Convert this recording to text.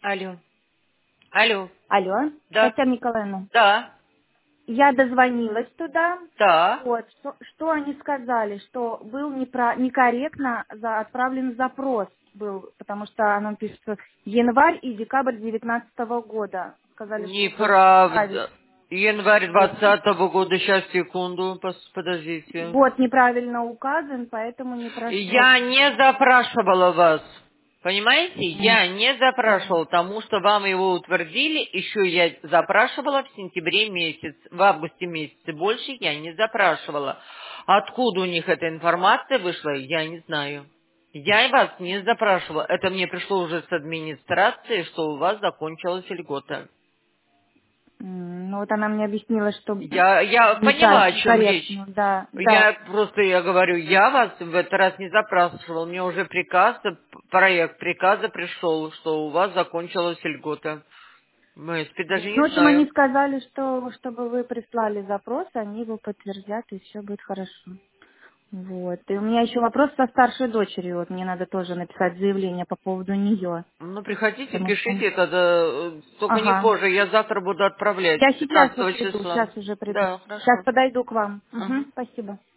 Алло. Алло. Алло, Да. Татьяна Николаевна. Да. Я дозвонилась туда. Да. Вот, что они сказали, что был некорректно отправлен запрос был, потому что оно пишется январь и декабрь 2019 года. Сказали, что был неправильно. Неправда. Январь Вот. 2020 года. Сейчас, секунду. Подождите. Вот неправильно указан, поэтому не прошло. Я не запрашивала вас. Понимаете? М, Я не м. запрашивала, потому что вам его утвердили. Еще я запрашивала в сентябре месяц, в августе месяце. Больше я не запрашивала. Откуда у них эта информация вышла, я не знаю. Я и вас не запрашивала. Это мне пришло уже с администрации, что у вас закончилась льгота. Ну вот она мне объяснила, что Я поняла, о чем речь. некорректно, да, да. Я говорю, я вас в этот раз не запрашивал. Мне уже проект приказа пришел, что у вас закончилась льгота. Мы теперь даже Вот. Ну, не в общем, они знаю. сказали, что чтобы вы прислали запрос, они его подтвердят, и все будет хорошо. Вот. И у меня еще вопрос со старшей дочерью. Вот мне надо тоже написать заявление по поводу нее. Ну, приходите, Потому что... пишите, тогда только не Ага. позже. Я завтра буду отправлять, Я сейчас вот 15 приду, числа. сейчас уже приду. Да, Сейчас хорошо. подойду к вам. Ага. Угу, спасибо.